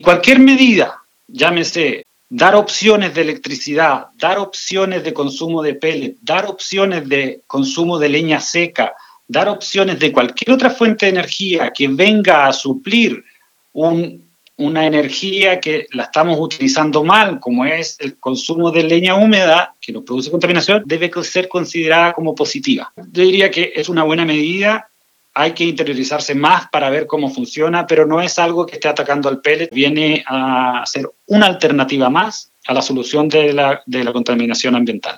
cualquier medida, llámese dar opciones de electricidad, dar opciones de consumo de pellet, dar opciones de consumo de leña seca, dar opciones de cualquier otra fuente de energía que venga a suplir una energía que la estamos utilizando mal, como es el consumo de leña húmeda, que nos produce contaminación, debe ser considerada como positiva. Yo diría que es una buena medida. Hay que interiorizarse más para ver cómo funciona, pero no es algo que esté atacando al pellet. Viene a ser una alternativa más a la solución de la contaminación ambiental.